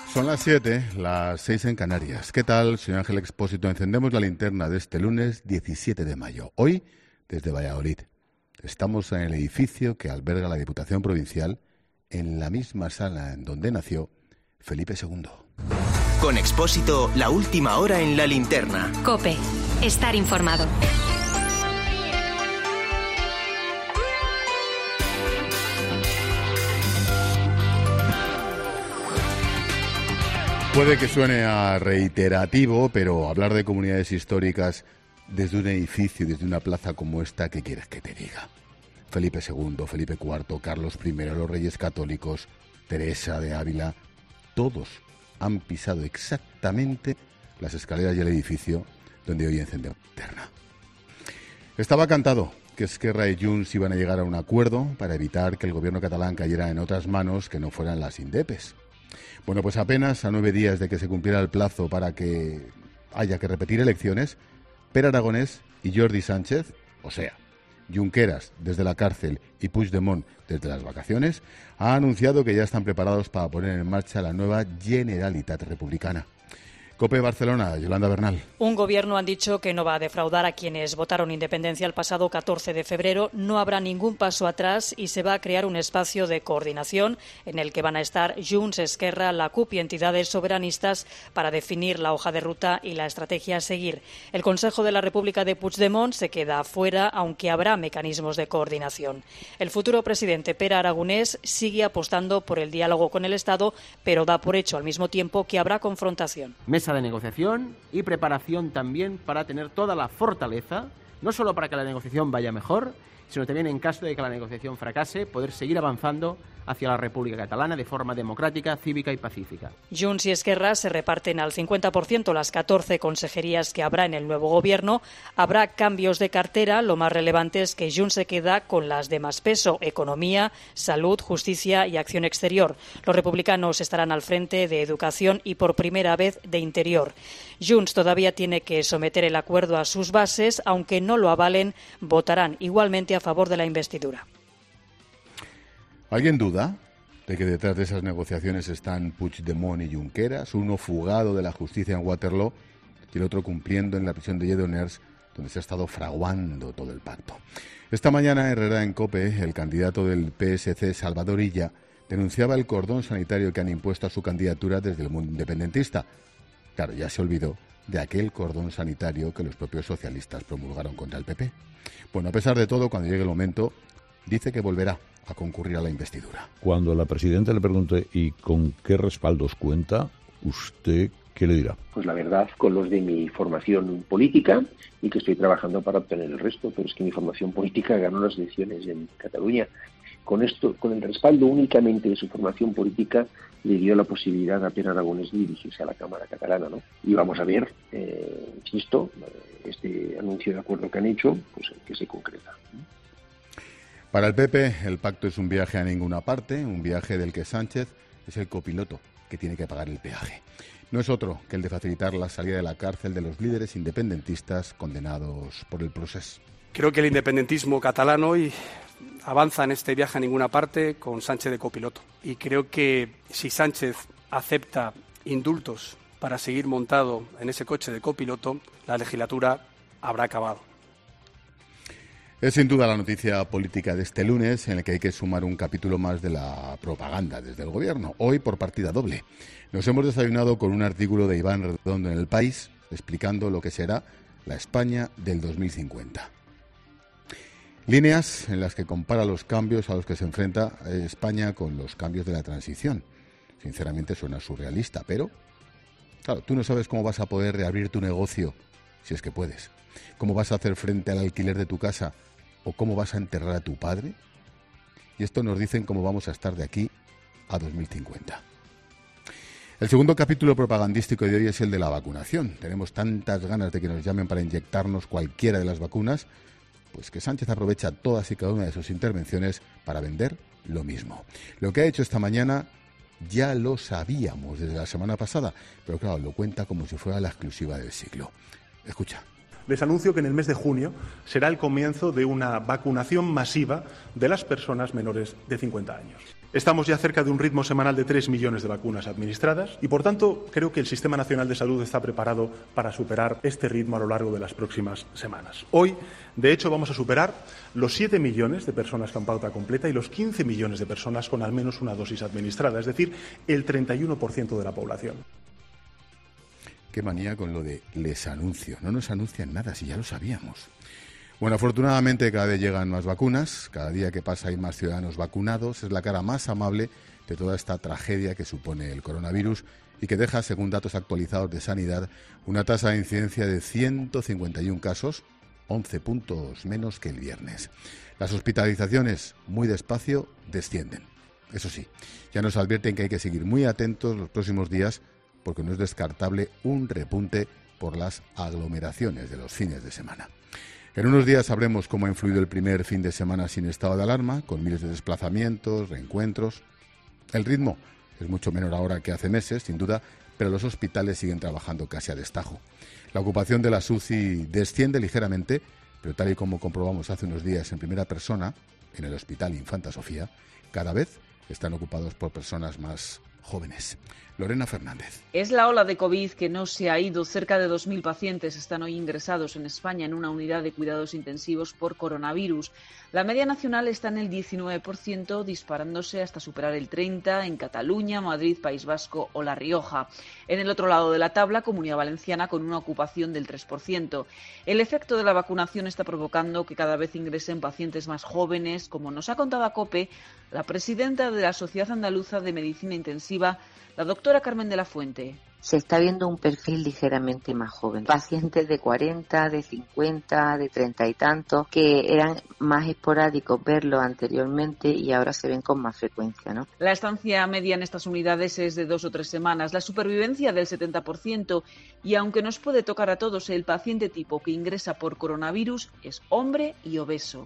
Son las 7, las 6 en Canarias. ¿Qué tal? Soy Ángel Expósito. Encendemos la linterna de este lunes 17 de mayo. Hoy, desde Valladolid. Estamos en el edificio que alberga la Diputación Provincial, en la misma sala en donde nació Felipe II. Con Expósito, la última hora en la linterna. COPE. Estar informado. Puede que suene a reiterativo, pero hablar de comunidades históricas desde un edificio, desde una plaza como esta, ¿qué quieres que te diga? Felipe II, Felipe IV, Carlos I, los Reyes Católicos, Teresa de Ávila, todos han pisado exactamente las escaleras y el edificio donde hoy encendemos la linterna. Estaba cantado que Esquerra y Junts iban a llegar a un acuerdo para evitar que el gobierno catalán cayera en otras manos que no fueran las indepes. Bueno, pues apenas a 9 días de que se cumpliera el plazo para que haya que repetir elecciones, Pere Aragonès y Jordi Sánchez, o sea, Junqueras desde la cárcel y Puigdemont desde las vacaciones, ha anunciado que ya están preparados para poner en marcha la nueva Generalitat Republicana. COPE Barcelona, Yolanda Bernal. Un gobierno han dicho que no va a defraudar a quienes votaron independencia el pasado 14 de febrero. No habrá ningún paso atrás y se va a crear un espacio de coordinación en el que van a estar Junts, Esquerra, la CUP y entidades soberanistas para definir la hoja de ruta y la estrategia a seguir. El Consejo de la República de Puigdemont se queda fuera, aunque habrá mecanismos de coordinación. El futuro presidente Pere Aragonès sigue apostando por el diálogo con el Estado, pero da por hecho al mismo tiempo que habrá confrontación. Mesa de negociación y preparación también para tener toda la fortaleza, no solo para que la negociación vaya mejor, sino también en caso de que la negociación fracase, poder seguir avanzando hacia la República Catalana de forma democrática, cívica y pacífica. Junts y Esquerra se reparten al 50% las 14 consejerías que habrá en el nuevo gobierno. Habrá cambios de cartera, lo más relevante es que Junts se queda con las de más peso: economía, salud, justicia y acción exterior. Los republicanos estarán al frente de educación y por primera vez de interior. Junts todavía tiene que someter el acuerdo a sus bases, aunque no lo avalen, votarán igualmente a favor de la investidura. ¿Alguien duda de que detrás de esas negociaciones están Puigdemont y Junqueras, uno fugado de la justicia en Waterloo y el otro cumpliendo en la prisión de Lledoners, donde se ha estado fraguando todo el pacto? Esta mañana, Herrera en COPE, el candidato del PSC, Salvador Illa, denunciaba el cordón sanitario que han impuesto a su candidatura desde el mundo independentista. Claro, ya se olvidó de aquel cordón sanitario que los propios socialistas promulgaron contra el PP. Bueno, a pesar de todo, cuando llegue el momento, dice que volverá a concurrir a la investidura. Cuando la presidenta le pregunte ¿y con qué respaldos cuenta?, ¿usted qué le dirá? Pues la verdad, con los de mi formación política y que estoy trabajando para obtener el resto, pero es que mi formación política ganó las elecciones en Cataluña. Con esto, con el respaldo únicamente de su formación política, le dio la posibilidad a Pere Aragonès de dirigirse a la Cámara catalana, ¿no? Y vamos a ver, insisto, este anuncio de acuerdo que han hecho, pues que se concreta. Para el PP, el pacto es un viaje a ninguna parte, un viaje del que Sánchez es el copiloto que tiene que pagar el peaje. No es otro que el de facilitar la salida de la cárcel de los líderes independentistas condenados por el procés. Creo que el independentismo catalán hoy avanza en este viaje a ninguna parte con Sánchez de copiloto. Y creo que si Sánchez acepta indultos para seguir montado en ese coche de copiloto, la legislatura habrá acabado. Es sin duda la noticia política de este lunes, en el que hay que sumar un capítulo más de la propaganda desde el gobierno, hoy por partida doble. Nos hemos desayunado con un artículo de Iván Redondo en El País, explicando lo que será la España del 2050. Líneas en las que compara los cambios a los que se enfrenta España con los cambios de la transición. Sinceramente suena surrealista, pero claro, tú no sabes cómo vas a poder reabrir tu negocio, si es que puedes. ¿Cómo vas a hacer frente al alquiler de tu casa? ¿O cómo vas a enterrar a tu padre? Y esto nos dicen cómo vamos a estar de aquí a 2050. El segundo capítulo propagandístico de hoy es el de la vacunación. Tenemos tantas ganas de que nos llamen para inyectarnos cualquiera de las vacunas, pues que Sánchez aprovecha todas y cada una de sus intervenciones para vender lo mismo. Lo que ha hecho esta mañana ya lo sabíamos desde la semana pasada, pero claro, lo cuenta como si fuera la exclusiva del siglo. Escucha. Les anuncio que en el mes de junio será el comienzo de una vacunación masiva de las personas menores de 50 años. Estamos ya cerca de un ritmo semanal de 3 millones de vacunas administradas y, por tanto, creo que el Sistema Nacional de Salud está preparado para superar este ritmo a lo largo de las próximas semanas. Hoy, de hecho, vamos a superar los 7 millones de personas con pauta completa y los 15 millones de personas con al menos una dosis administrada, es decir, el 31% de la población. Qué manía con lo de les anuncio. No nos anuncian nada, si ya lo sabíamos. Bueno, afortunadamente cada vez llegan más vacunas, cada día que pasa hay más ciudadanos vacunados, es la cara más amable de toda esta tragedia que supone el coronavirus y que deja, según datos actualizados de Sanidad, una tasa de incidencia de 151 casos, 11 puntos menos que el viernes. Las hospitalizaciones, muy despacio, descienden. Eso sí, ya nos advierten que hay que seguir muy atentos los próximos días porque no es descartable un repunte por las aglomeraciones de los fines de semana. En unos días sabremos cómo ha influido el primer fin de semana sin estado de alarma, con miles de desplazamientos, reencuentros. El ritmo es mucho menor ahora que hace meses, sin duda, pero los hospitales siguen trabajando casi a destajo. La ocupación de las UCI desciende ligeramente, pero tal y como comprobamos hace unos días en primera persona, en el Hospital Infanta Sofía, cada vez están ocupados por personas más jóvenes. Lorena Fernández. Es la ola de COVID que no se ha ido. Cerca de 2.000 pacientes están hoy ingresados en España en una unidad de cuidados intensivos por coronavirus. La media nacional está en el 19%, disparándose hasta superar el 30% en Cataluña, Madrid, País Vasco o La Rioja. En el otro lado de la tabla, Comunidad Valenciana con una ocupación del 3%. El efecto de la vacunación está provocando que cada vez ingresen pacientes más jóvenes, como nos ha contado a COPE la presidenta de la Sociedad Andaluza de Medicina Intensiva, la doctora Carmen de la Fuente. Se está viendo un perfil ligeramente más joven. Pacientes de 40, de 50, de 30 y tantos, que eran más esporádicos verlos anteriormente y ahora se ven con más frecuencia, ¿no? La estancia media en estas unidades es de 2 o 3 semanas, la supervivencia del 70%, y aunque nos puede tocar a todos, el paciente tipo que ingresa por coronavirus es hombre y obeso.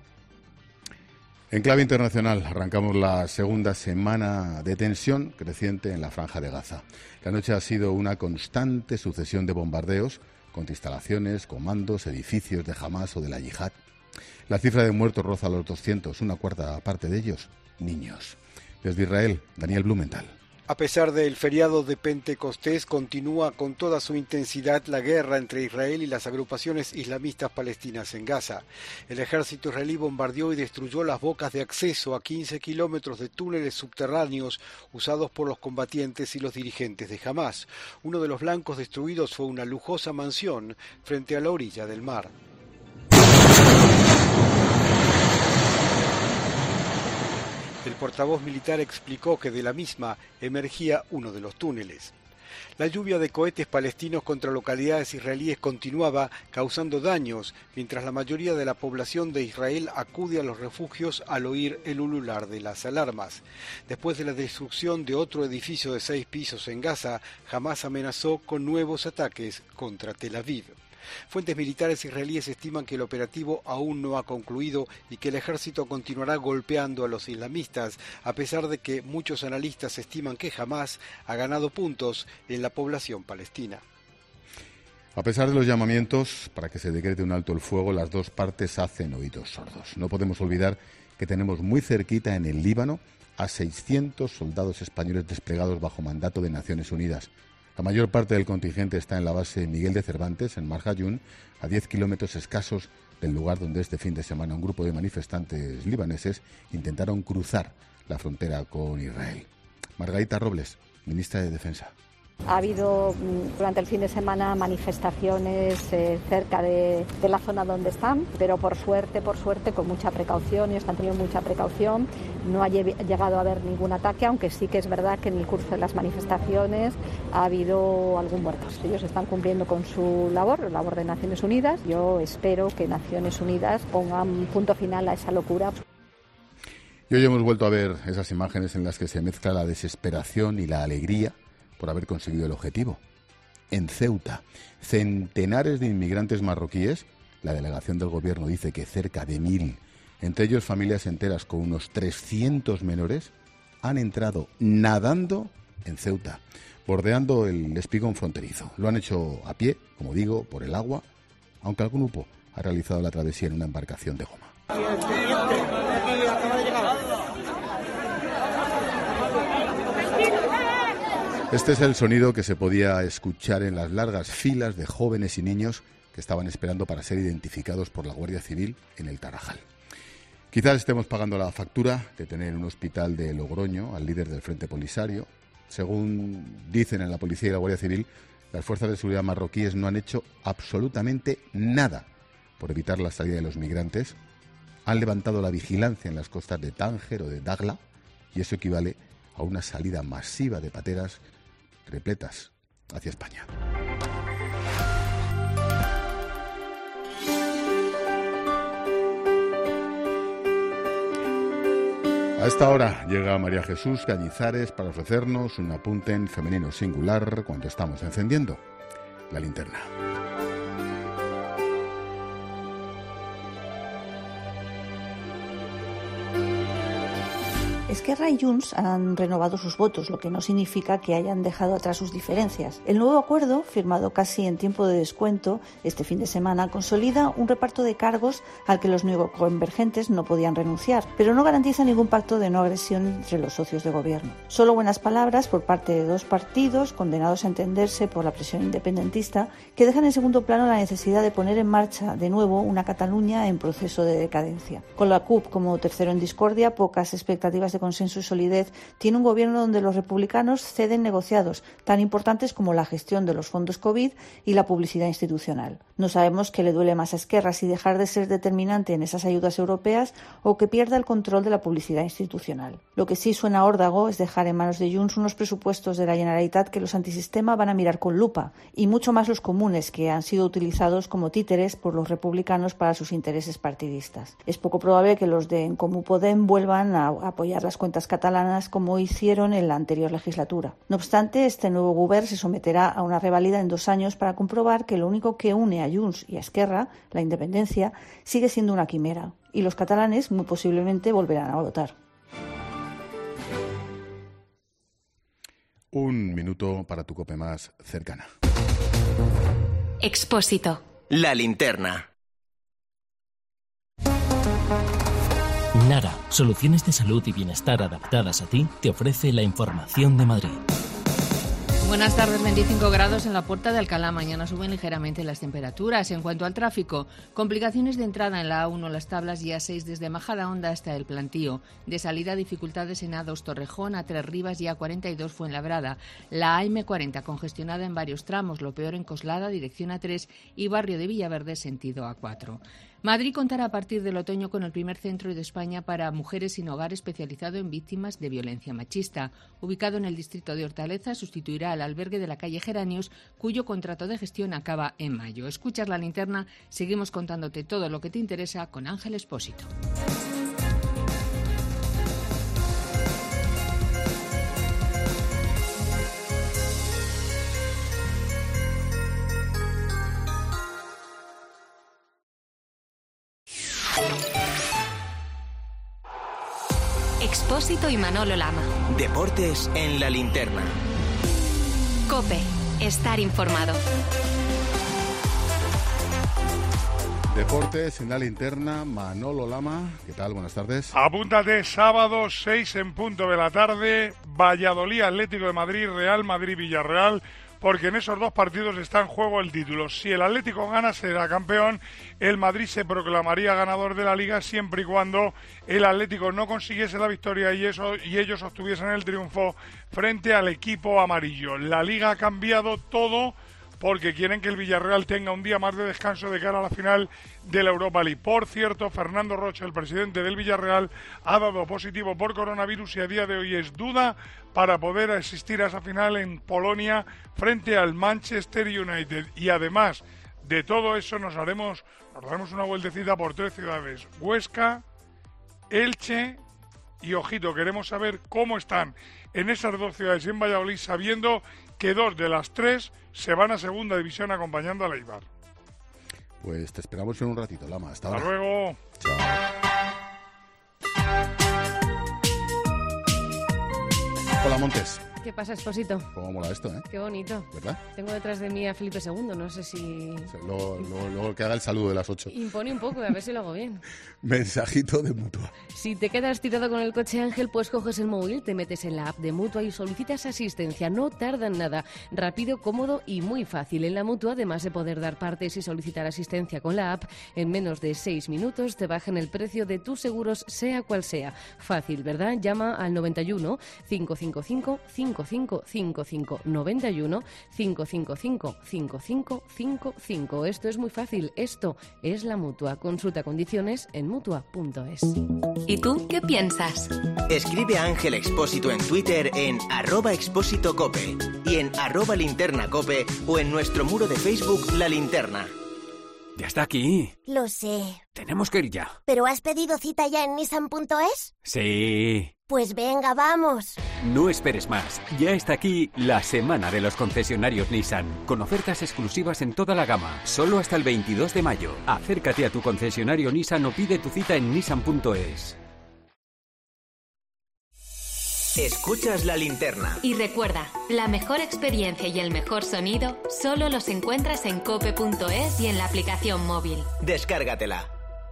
En clave internacional, arrancamos la segunda semana de tensión creciente en la Franja de Gaza. La noche ha sido una constante sucesión de bombardeos contra instalaciones, comandos, edificios de Hamás o de la Yihad. La cifra de muertos roza los 200, una cuarta parte de ellos, niños. Desde Israel, Daniel Blumenthal. A pesar del feriado de Pentecostés, continúa con toda su intensidad la guerra entre Israel y las agrupaciones islamistas palestinas en Gaza. El ejército israelí bombardeó y destruyó las bocas de acceso a 15 kilómetros de túneles subterráneos usados por los combatientes y los dirigentes de Hamás. Uno de los blancos destruidos fue una lujosa mansión frente a la orilla del mar. El portavoz militar explicó que de la misma emergía uno de los túneles. La lluvia de cohetes palestinos contra localidades israelíes continuaba, causando daños, mientras la mayoría de la población de Israel acude a los refugios al oír el ulular de las alarmas. Después de la destrucción de otro edificio de 6 pisos en Gaza, Hamás amenazó con nuevos ataques contra Tel Aviv. Fuentes militares israelíes estiman que el operativo aún no ha concluido y que el ejército continuará golpeando a los islamistas, a pesar de que muchos analistas estiman que Hamás ha ganado puntos en la población palestina. A pesar de los llamamientos para que se decrete un alto el fuego, las dos partes hacen oídos sordos. No podemos olvidar que tenemos muy cerquita en el Líbano a 600 soldados españoles desplegados bajo mandato de Naciones Unidas. La mayor parte del contingente está en la base Miguel de Cervantes, en Marjayún, a 10 kilómetros escasos del lugar donde este fin de semana un grupo de manifestantes libaneses intentaron cruzar la frontera con Israel. Margarita Robles, ministra de Defensa. Ha habido durante el fin de semana manifestaciones cerca de la zona donde están, pero por suerte, con mucha precaución, ellos han tenido mucha precaución, no ha llegado a haber ningún ataque, aunque sí que es verdad que en el curso de las manifestaciones ha habido algún muerto. Ellos están cumpliendo con su labor, la labor de Naciones Unidas. Yo espero que Naciones Unidas pongan punto final a esa locura. Y hoy hemos vuelto a ver esas imágenes en las que se mezcla la desesperación y la alegría por haber conseguido el objetivo. En Ceuta, centenares de inmigrantes marroquíes, la delegación del gobierno dice que cerca de 1.000, entre ellos familias enteras con unos 300 menores, han entrado nadando en Ceuta, bordeando el espigón fronterizo. Lo han hecho a pie, como digo, por el agua, aunque algún grupo ha realizado la travesía en una embarcación de goma. Este es el sonido que se podía escuchar en las largas filas de jóvenes y niños que estaban esperando para ser identificados por la Guardia Civil en el Tarajal. Quizás estemos pagando la factura de tener en un hospital de Logroño al líder del Frente Polisario. Según dicen en la policía y la Guardia Civil, las fuerzas de seguridad marroquíes no han hecho absolutamente nada por evitar la salida de los migrantes. Han levantado la vigilancia en las costas de Tánger o de Dagla y eso equivale a una salida masiva de pateras repletas hacia España. A esta hora llega María Jesús Cañizares para ofrecernos un apunte en femenino singular cuando estamos encendiendo la linterna. Esquerra y Junts han renovado sus votos, lo que no significa que hayan dejado atrás sus diferencias. El nuevo acuerdo, firmado casi en tiempo de descuento este fin de semana, consolida un reparto de cargos al que los neoconvergentes no podían renunciar, pero no garantiza ningún pacto de no agresión entre los socios de gobierno. Solo buenas palabras por parte de dos partidos condenados a entenderse por la presión independentista, que dejan en segundo plano la necesidad de poner en marcha de nuevo una Cataluña en proceso de decadencia. Con la CUP como tercero en discordia, pocas expectativas de consenso y solidez, tiene un gobierno donde los republicanos ceden negociados tan importantes como la gestión de los fondos COVID y la publicidad institucional. No sabemos qué le duele más a Esquerra, si dejar de ser determinante en esas ayudas europeas o que pierda el control de la publicidad institucional. Lo que sí suena a órdago es dejar en manos de Junts unos presupuestos de la Generalitat que los antisistema van a mirar con lupa, y mucho más los comunes, que han sido utilizados como títeres por los republicanos para sus intereses partidistas. Es poco probable que los de En Comú Podem vuelvan a apoyar las cuentas catalanas como hicieron en la anterior legislatura. No obstante, este nuevo govern se someterá a una revalida en 2 años para comprobar que lo único que une a Junts y a Esquerra, la independencia, sigue siendo una quimera, y los catalanes muy posiblemente volverán a votar. Un minuto para tu COPE más cercana. Expósito. La linterna. Nara, soluciones de salud y bienestar adaptadas a ti, te ofrece la información de Madrid. Buenas tardes, 25 grados en la Puerta de Alcalá. Mañana suben ligeramente las temperaturas. En cuanto al tráfico, complicaciones de entrada en la A1 Las Tablas y A6 desde Majadahonda hasta El Plantío. De salida, dificultades en A2 Torrejón, A3 Rivas y A42 Fuenlabrada. La AM40 congestionada en varios tramos, lo peor en Coslada, dirección A3 y barrio de Villaverde, sentido A4. Madrid contará a partir del otoño con el primer centro de España para mujeres sin hogar especializado en víctimas de violencia machista. Ubicado en el distrito de Hortaleza, sustituirá al albergue de la calle Geranios, cuyo contrato de gestión acaba en mayo. Escuchas la linterna, seguimos contándote todo lo que te interesa con Ángel Expósito. Expósito y Manolo Lama. Deportes en la linterna. COPE. Estar informado. Deportes en la linterna, Manolo Lama. ¿Qué tal? Buenas tardes. Apúntate, sábado 6 en punto de la tarde, Valladolid, Atlético de Madrid, Real Madrid, Villarreal, porque en esos 2 partidos está en juego el título. Si el Atlético gana, será campeón. El Madrid se proclamaría ganador de la Liga siempre y cuando el Atlético no consiguiese la victoria y ellos obtuviesen el triunfo frente al equipo amarillo. La Liga ha cambiado todo porque quieren que el Villarreal tenga un día más de descanso de cara a la final de la Europa League. Por cierto, Fernando Rocha, el presidente del Villarreal, ha dado positivo por coronavirus y a día de hoy es duda para poder asistir a esa final en Polonia frente al Manchester United. Y además de todo eso nos daremos una vueltecita por 3 ciudades: Huesca, Elche y, ojito, queremos saber cómo están en esas 2 ciudades y en Valladolid, sabiendo que 2 de las 3 se van a segunda división acompañando al Eibar. Pues te esperamos en un ratito, Lama. Hasta ahora. Hasta luego. Chao. Hola, Montes. ¿Qué pasa, Expósito? ¿Cómo mola esto, eh? Qué bonito. ¿Verdad? Tengo detrás de mí a Felipe II, no sé si... Luego que haga el saludo de las 8. Impone un poco, a ver si lo hago bien. Mensajito de Mutua. Si te quedas tirado con el coche, Ángel, pues coges el móvil, te metes en la app de Mutua y solicitas asistencia. No tardan nada. Rápido, cómodo y muy fácil. En la Mutua, además de poder dar partes y solicitar asistencia con la app, en menos de 6 minutos te bajan el precio de tus seguros, sea cual sea. Fácil, ¿verdad? Llama al 91 555 5555. 91 555 5555. Esto es muy fácil. Esto es la Mutua. Consulta condiciones en mutua.es. ¿Y tú qué piensas? Escribe a Ángel Expósito en Twitter en @expósitocope y en @linternacope o en nuestro muro de Facebook La Linterna. Ya está aquí. Lo sé. Tenemos que ir ya. ¿Pero has pedido cita ya en Nissan.es? Sí. Pues venga, vamos. No esperes más. Ya está aquí la semana de los concesionarios Nissan, con ofertas exclusivas en toda la gama, solo hasta el 22 de mayo. Acércate a tu concesionario Nissan o pide tu cita en Nissan.es. Escuchas La Linterna. Y recuerda, la mejor experiencia y el mejor sonido solo los encuentras en cope.es y en la aplicación móvil. Descárgatela.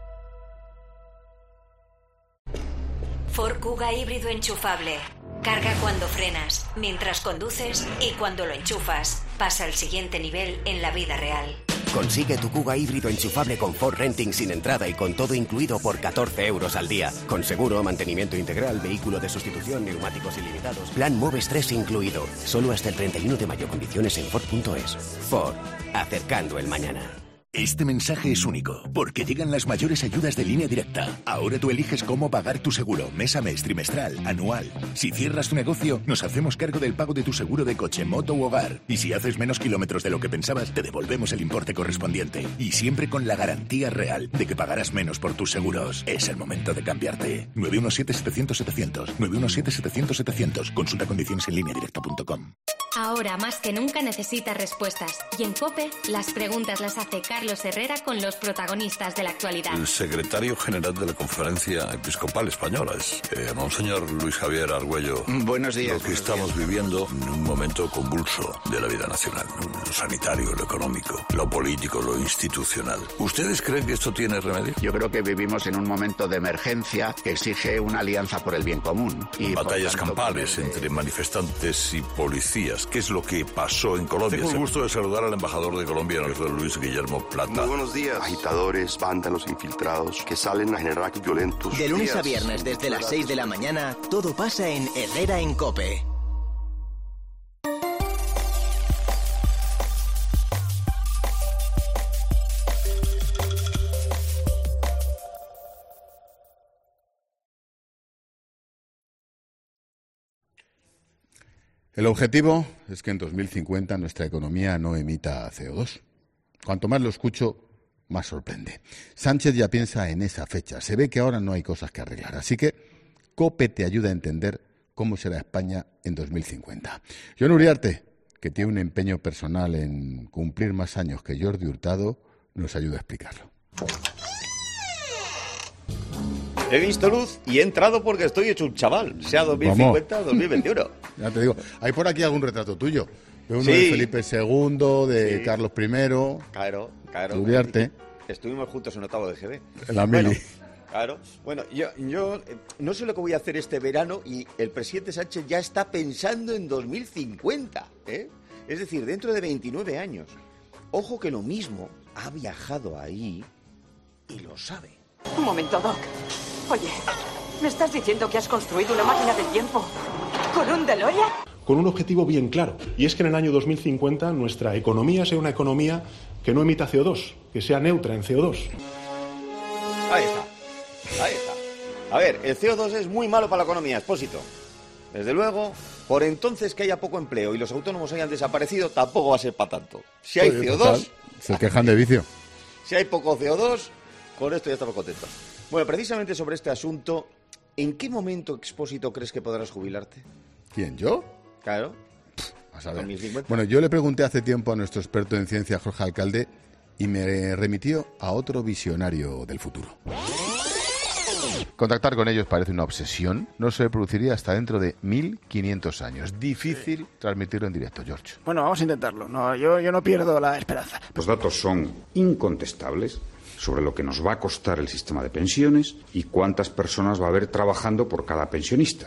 Ford Kuga híbrido enchufable. Carga cuando frenas, mientras conduces y cuando lo enchufas. Pasa al siguiente nivel en la vida real. Consigue tu Kuga híbrido enchufable con Ford Renting sin entrada y con todo incluido por 14 euros al día. Con seguro, mantenimiento integral, vehículo de sustitución, neumáticos ilimitados. Plan Moves 3 incluido. Solo hasta el 31 de mayo. Condiciones en Ford.es. Ford. Acercando el mañana. Este mensaje es único, porque llegan las mayores ayudas de Línea Directa. Ahora tú eliges cómo pagar tu seguro, mes a mes, trimestral, anual. Si cierras tu negocio, nos hacemos cargo del pago de tu seguro de coche, moto u hogar. Y si haces menos kilómetros de lo que pensabas, te devolvemos el importe correspondiente. Y siempre con la garantía real de que pagarás menos por tus seguros. Es el momento de cambiarte. 917-700-700. 917-700-700. Consulta condiciones en lineadirecta.com. Ahora más que nunca necesitas respuestas. Y en COPE, las preguntas las hace Carlos Herrera con los protagonistas de la actualidad. El secretario general de la Conferencia Episcopal Española es Monseñor Luis Javier Argüello. Buenos días. Lo que estamos viviendo en un momento convulso de la vida nacional. Lo sanitario, lo económico, lo político, lo institucional. ¿Ustedes creen que esto tiene remedio? Yo creo que vivimos en un momento de emergencia que exige una alianza por el bien común. Y batallas campales entre manifestantes y policías. ¿Qué es lo que pasó en Colombia? Tengo el gusto de saludar al embajador de Colombia, Luis Guillermo Plata. Muy buenos días. Agitadores, vándalos infiltrados que salen a generar actos violentos. De lunes a viernes desde las 6 de la mañana, todo pasa en Herrera en COPE. El objetivo es que en 2050 nuestra economía no emita CO2. Cuanto más lo escucho, más sorprende. Sánchez ya piensa en esa fecha. Se ve que ahora no hay cosas que arreglar. Así que COPE te ayuda a entender cómo será España en 2050. Jon Uriarte, que tiene un empeño personal en cumplir más años que Jordi Hurtado, nos ayuda a explicarlo. He visto luz y he entrado porque estoy hecho un chaval, sea 2050 o 2021. Ya te digo, hay por aquí algún retrato tuyo. De uno Sí. de Felipe II, de Sí. Carlos I, Claro. Uriarte, Estuvimos juntos en octavo de GB. la Mili. Claro. Bueno, yo no sé lo que voy a hacer este verano y el presidente Sánchez ya está pensando en 2050, ¿eh? Es decir, dentro de 29 años. Ojo que lo mismo ha viajado ahí y lo sabe. Un momento, Doc. Oye, ¿me estás diciendo que has construido una máquina del tiempo con un DeLorean? Con un objetivo bien claro, y es que en el año 2050 nuestra economía sea una economía que no emita CO2, que sea neutra en CO2. Ahí está. A ver, el CO2 es muy malo para la economía, Expósito. Desde luego, por entonces que haya poco empleo y los autónomos hayan desaparecido, tampoco va a ser para tanto. Si hay Oye, CO2... total, se quejan de vicio. Si hay poco CO2, con esto ya estamos contentos. Bueno, precisamente sobre este asunto, ¿en qué momento, Expósito, crees que podrás jubilarte? ¿Quién, yo? Claro. Vas a ver. 2050. Bueno, yo le pregunté hace tiempo a nuestro experto en ciencia, Jorge Alcalde, y me remitió a otro visionario del futuro. Contactar con ellos parece una obsesión. No se produciría hasta dentro de 1500 años. Difícil transmitirlo en directo, George. Bueno, vamos a intentarlo. No, yo no pierdo la esperanza. Los datos son incontestables sobre lo que nos va a costar el sistema de pensiones y cuántas personas va a haber trabajando por cada pensionista.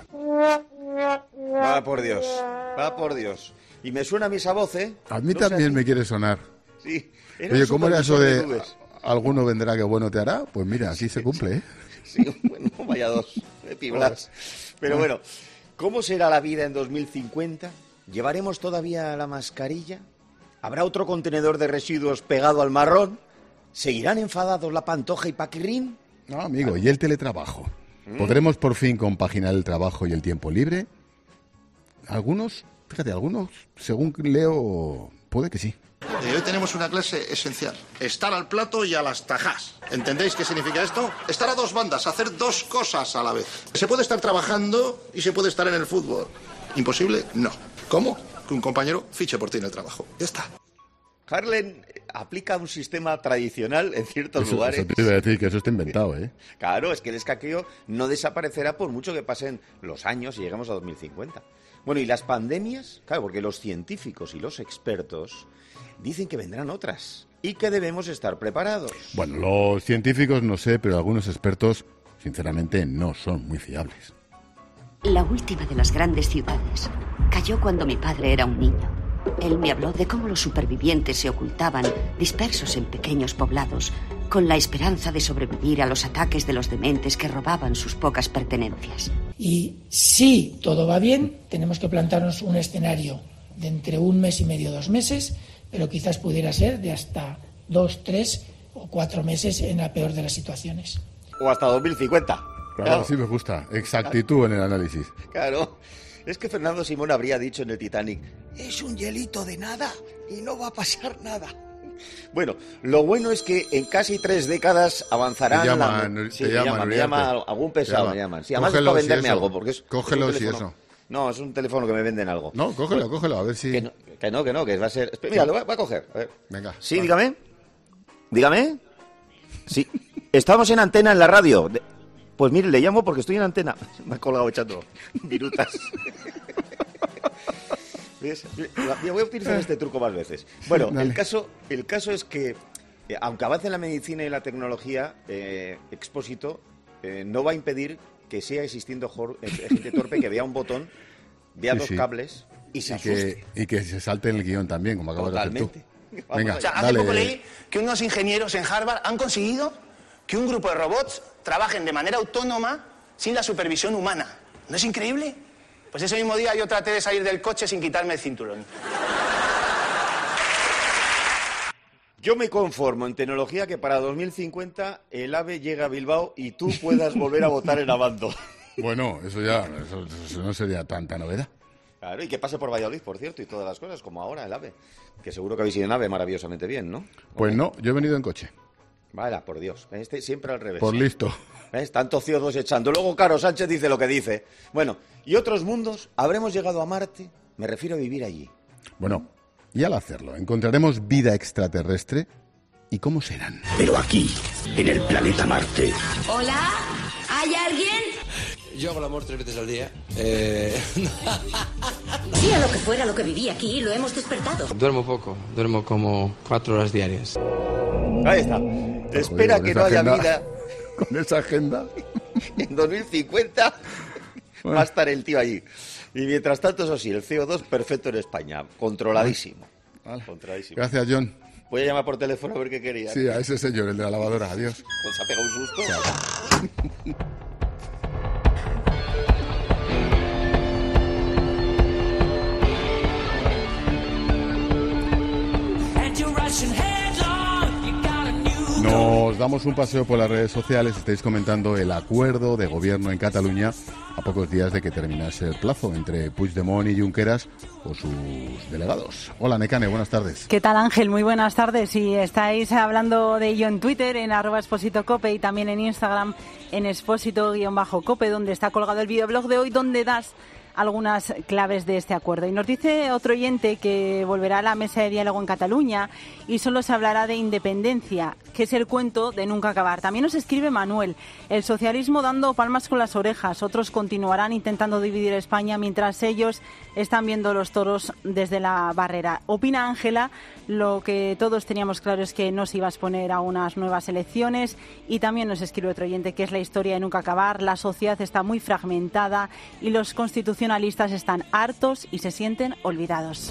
Va por Dios, va por Dios. Y me suena a mí esa voz, ¿eh? A mí también me quiere sonar. Sí. Oye, ¿cómo era eso de alguno vendrá que bueno te hará? Pues mira, aquí se cumple, ¿eh? Sí, bueno, vaya dos, piblas. Pero bueno, ¿cómo será la vida en 2050? ¿Llevaremos todavía la mascarilla? ¿Habrá otro contenedor de residuos pegado al marrón? ¿Seguirán enfadados la Pantoja y Paquirrín? No, amigo, ¿y el teletrabajo? ¿Podremos por fin compaginar el trabajo y el tiempo libre? Algunos, según leo, puede que sí. Hoy tenemos una clase esencial. Estar al plato y a las tajas. ¿Entendéis qué significa esto? Estar a dos bandas, hacer dos cosas a la vez. Se puede estar trabajando y se puede estar en el fútbol. ¿Imposible? No. ¿Cómo? Que un compañero fiche por ti en el trabajo. Ya está. Harlan aplica un sistema tradicional en ciertos lugares. Eso te iba a decir que eso está inventado, ¿eh? Claro, es que el escaqueo no desaparecerá por mucho que pasen los años y lleguemos a 2050. Bueno, ¿y las pandemias? Claro, porque los científicos y los expertos dicen que vendrán otras y que debemos estar preparados. Bueno, los científicos no sé, pero algunos expertos, sinceramente, no son muy fiables. La última de las grandes ciudades cayó cuando mi padre era un niño. Él me habló de cómo los supervivientes se ocultaban, dispersos en pequeños poblados, con la esperanza de sobrevivir a los ataques de los dementes que robaban sus pocas pertenencias. Y si todo va bien, tenemos que plantarnos un escenario de entre 1 mes y medio, 2 meses, pero quizás pudiera ser de hasta 2, 3 o 4 meses en la peor de las situaciones. O hasta 2050. Claro, sí me gusta. Exactitud en el análisis. Claro. Es que Fernando Simón habría dicho en el Titanic, es un hielito de nada y no va a pasar nada. Bueno, lo bueno es que en casi 3 décadas avanzarán... Me llama algún pesado, me llaman. Sí, además es para venderme algo, porque es... Cógelo si eso. No, es un teléfono que me venden algo. No, cógelo, a ver si... Que no, que va a ser... Mira, lo voy a coger. A ver. Venga. Sí, dígame. Dígame. Sí, estamos en antena en la radio. Pues mire, le llamo porque estoy en antena. Me ha colgado echando virutas. ¿Ves? Voy a utilizar este truco más veces. Bueno, el caso es que, aunque avance la medicina y la tecnología, Expósito no va a impedir que siga existiendo gente torpe que vea un botón, vea dos cables y se asuste. Y que se salte en el guión también, como acabas de hacer tú. Venga, hace poco leí que unos ingenieros en Harvard han conseguido que un grupo de robots trabajen de manera autónoma sin la supervisión humana. ¿No es increíble? Pues ese mismo día yo traté de salir del coche sin quitarme el cinturón. Yo me conformo en tecnología que para 2050 el AVE llegue a Bilbao y tú puedas volver a votar en Abando. Bueno, eso no sería tanta novedad. Claro, y que pase por Valladolid, por cierto, y todas las cosas, como ahora el AVE. Que seguro que habéis ido en AVE maravillosamente bien, ¿no? Pues no, yo he venido en coche. Vale, por Dios. Siempre al revés. Por listo. ¿Ves? Tanto CO2 echando. Luego Caro Sánchez dice lo que dice. Bueno, ¿y otros mundos? ¿Habremos llegado a Marte? Me refiero a vivir allí. Bueno, y al hacerlo, ¿encontraremos vida extraterrestre? ¿Y cómo serán? Pero aquí, en el planeta Marte. ¿Hola? ¿Hay alguien? Yo hago el amor 3 veces al día. Sea lo que fuera lo que vivía aquí, lo hemos despertado. Duermo poco, duermo como 4 horas diarias. Ahí está. Espera que no haya vida. Con esa agenda. En 2050 va a estar el tío allí. Y mientras tanto, eso sí, el CO2 perfecto en España. Controladísimo. Vale. Controladísimo. Gracias, John. Voy a llamar por teléfono a ver qué quería. Sí, a ese señor, el de la lavadora. Adiós. Pues se ha pegado un susto. Nos damos un paseo por las redes sociales. Estáis comentando el acuerdo de gobierno en Cataluña a pocos días de que terminase el plazo entre Puigdemont y Junqueras o sus delegados. Hola, Nekane, buenas tardes. ¿Qué tal, Ángel? Muy buenas tardes. Y estáis hablando de ello en Twitter, en @expositocope, y también en Instagram, en exposito_cope, donde está colgado el videoblog de hoy, donde das algunas claves de este acuerdo. Y nos dice otro oyente que volverá a la mesa de diálogo en Cataluña y solo se hablará de independencia, que es el cuento de nunca acabar. También nos escribe Manuel, el socialismo dando palmas con las orejas, otros continuarán intentando dividir España mientras ellos están viendo los toros desde la barrera. Opina Ángela, lo que todos teníamos claro es que no se iba a exponer a unas nuevas elecciones. Y también nos escribe otro oyente que es la historia de nunca acabar, la sociedad está muy fragmentada y los constitucionalistas están hartos y se sienten olvidados.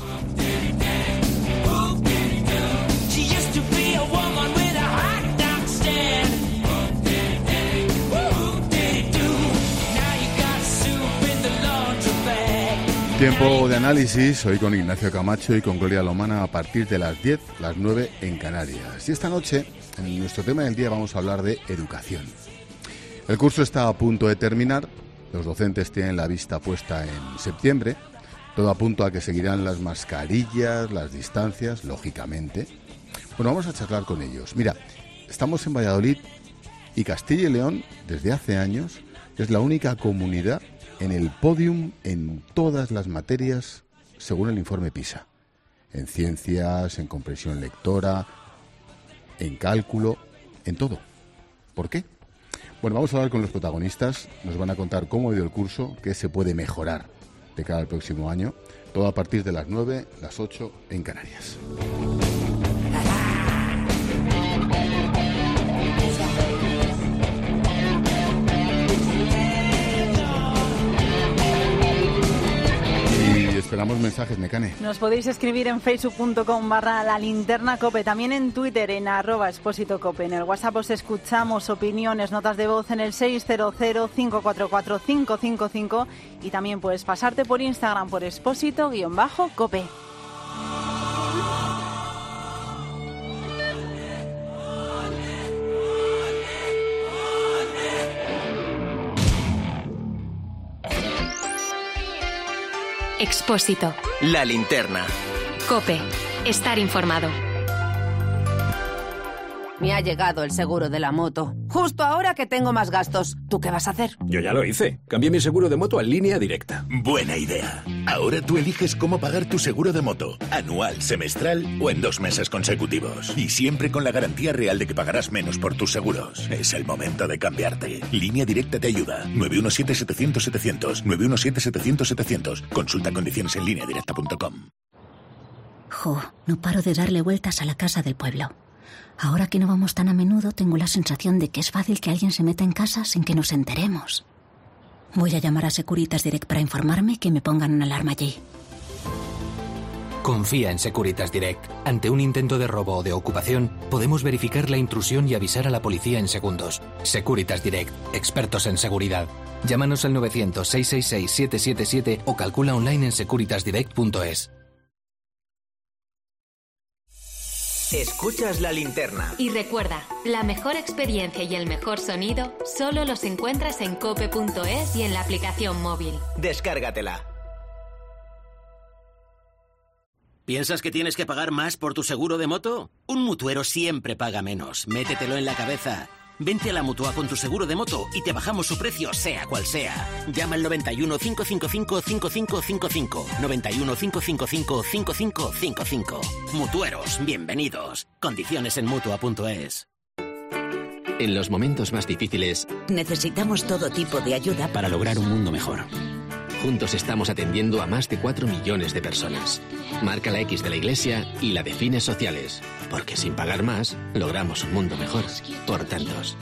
Tiempo de análisis, hoy con Ignacio Camacho y con Gloria Lomana a partir de las 10, las 9 en Canarias. Y esta noche, en nuestro tema del día, vamos a hablar de educación. El curso está a punto de terminar, los docentes tienen la vista puesta en septiembre, todo apunta a que seguirán las mascarillas, las distancias, lógicamente. Bueno, vamos a charlar con ellos. Mira, estamos en Valladolid y Castilla y León, desde hace años, es la única comunidad en el podium en todas las materias según el informe PISA. En ciencias, en comprensión lectora, en cálculo, en todo. ¿Por qué? Bueno, vamos a hablar con los protagonistas, nos van a contar cómo ha ido el curso, qué se puede mejorar de cara al próximo año, todo a partir de las 9, las 8 en Canarias. Esperamos mensajes, Mecane. Nos podéis escribir en facebook.com/lalinternacope, también en Twitter en @expósitocope. En el WhatsApp os escuchamos opiniones, notas de voz en el 600-544-555 y también puedes pasarte por Instagram por expósito_cope. Expósito. La linterna. COPE. Estar informado. Me ha llegado el seguro de la moto. Justo ahora que tengo más gastos. ¿Tú qué vas a hacer? Yo ya lo hice. Cambié mi seguro de moto a Línea Directa. Buena idea. Ahora tú eliges cómo pagar tu seguro de moto. Anual, semestral o en 2 meses consecutivos. Y siempre con la garantía real de que pagarás menos por tus seguros. Es el momento de cambiarte. Línea Directa te ayuda. 917-700-700. 917-700-700. Consulta condiciones en lineadirecta.com. Jo, no paro de darle vueltas a la casa del pueblo. Ahora que no vamos tan a menudo, tengo la sensación de que es fácil que alguien se meta en casa sin que nos enteremos. Voy a llamar a Securitas Direct para informarme que me pongan una alarma allí. Confía en Securitas Direct. Ante un intento de robo o de ocupación, podemos verificar la intrusión y avisar a la policía en segundos. Securitas Direct, expertos en seguridad. Llámanos al 900-666-777 o calcula online en securitasdirect.es. Escuchas la linterna. Y recuerda, la mejor experiencia y el mejor sonido solo los encuentras en cope.es y en la aplicación móvil. Descárgatela. ¿Piensas que tienes que pagar más por tu seguro de moto? Un mutuero siempre paga menos. Métetelo en la cabeza. Vente a la Mutua con tu seguro de moto y te bajamos su precio, sea cual sea. Llama al 91 555 5555. 91 555 5555. Mutueros, bienvenidos. Condiciones en Mutua.es. En los momentos más difíciles, necesitamos todo tipo de ayuda para lograr un mundo mejor. Juntos estamos atendiendo a más de 4 millones de personas. Marca la X de la Iglesia y la de fines sociales. Porque sin pagar más, logramos un mundo mejor. Por tantos.